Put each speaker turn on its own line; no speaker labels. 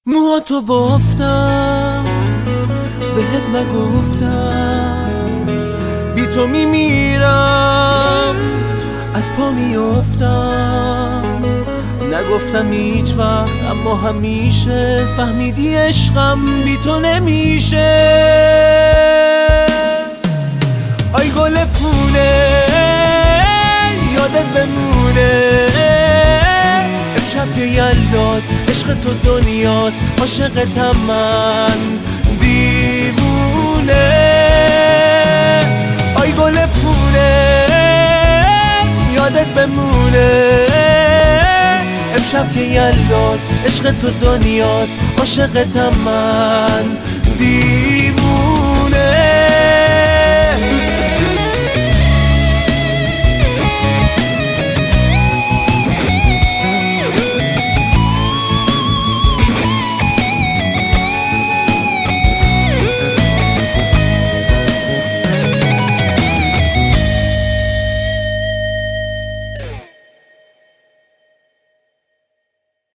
موهاتو بافتم بهت نگفتم، بی تو میمیرم از پا میافتم. نگفتم هیچ وقت اما همیشه فهمیدی عشقم بی تو نمیشه. آی گل پونه یادت بمونه، امشب که یلداست عشق تو دنیاست، عاشقتم من دیوونه. آی گل پونه یادت بمونه، امشب که یلداست عشق تو دنیاست، عاشقتم من دیوونه.